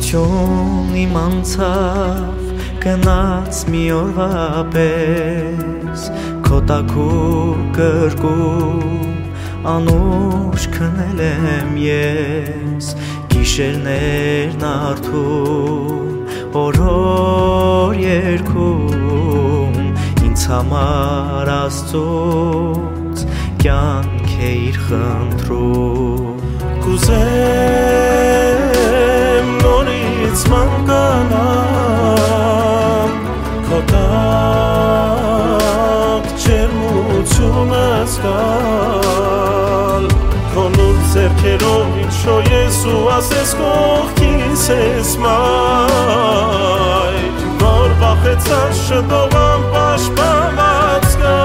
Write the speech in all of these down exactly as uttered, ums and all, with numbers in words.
Ողջույն իմ անցավ գնաց մի օրվա պես Քո տաքուկ կրկում անուշ քնել եմ ես Գիշերներն արթուն օրոր երգում Ինձ համար Աստծուց կյանք է իր խնդրում Կուզեմ նորից մանգանամ Քո տակ ջերմությունը զգալ Քո նուրբ ձեռքերով իջո ես ու ասես կողքիս ես մայր Որ վախեցած չթողամ պաշտպանված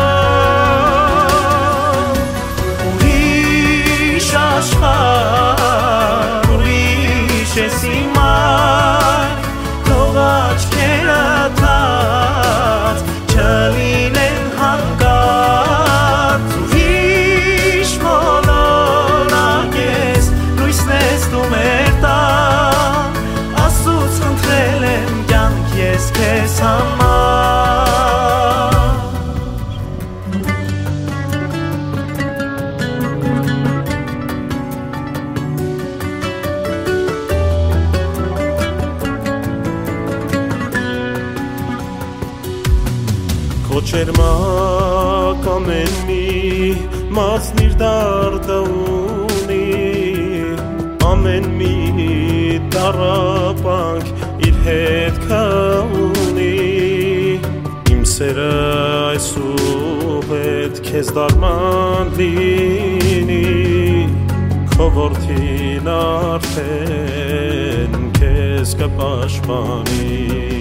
գալ Ուրիշ աշխարհ, ուրիշ ես իմ այր Թող աչքերդ թաց, չլինեն հանկարծ Ուրիշ մոլորակ ես, լույսն ես դու մեր տան Աստծուց խնդրել եմ կյանք ես քեզ համար Քո ջերմակ ամեն մի մասն իր դարդը ունի Ամեն մի տառապանք իր հետքը ունի Իմ սերը այսուհետ քեզ դարման լինի Քո որդին արդեն քեզ կպաշտպանի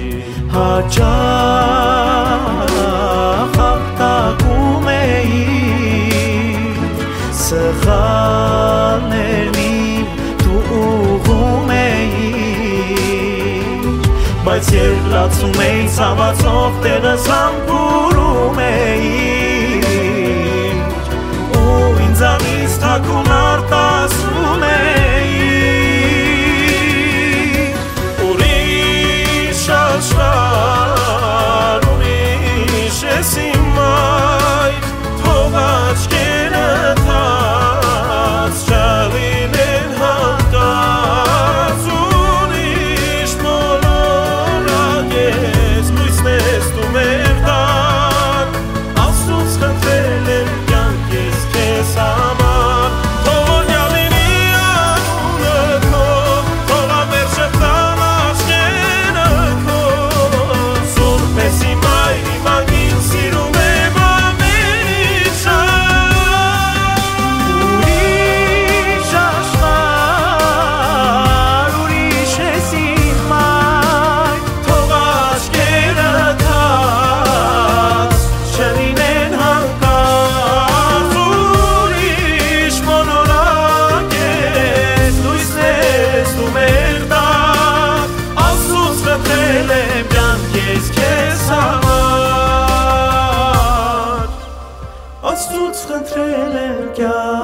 Հաճախ հաղթակում էիր Սխալներն իմ դու ուղղում էիր Բայց երբ լացում էի ցավացող տեղս համբուրում էիր Ու ինձանից թաքուն արտասում էիր Ուրիշ աշխարհ, ուրիշ ես իմ այր Թող աչքերդ թաց, չլինեն հանկարծ Ուրիշ մոլորակ ես, լույսն ես դու մեր տան Աստծուց խնդրել եմ կյանք ես քեզ համար Թող օրհնյալ լինի անունը քո, թող ամերջը տան աչքերը քո Սուրբ ես իմ այր, իմ անգին սիրում եմ ամենից Ուրիշ աշխարհ, ուրիշ ես իմ այր Թող աչքերդ թաց, չլինեն հանկարծ Ուրիշ մոլորակ ես, լույսն ես դու մեր տակ Աստծուց խնդրել եմ կյանք ես քեզ համար Աստծուց խնդրել եմ կյանք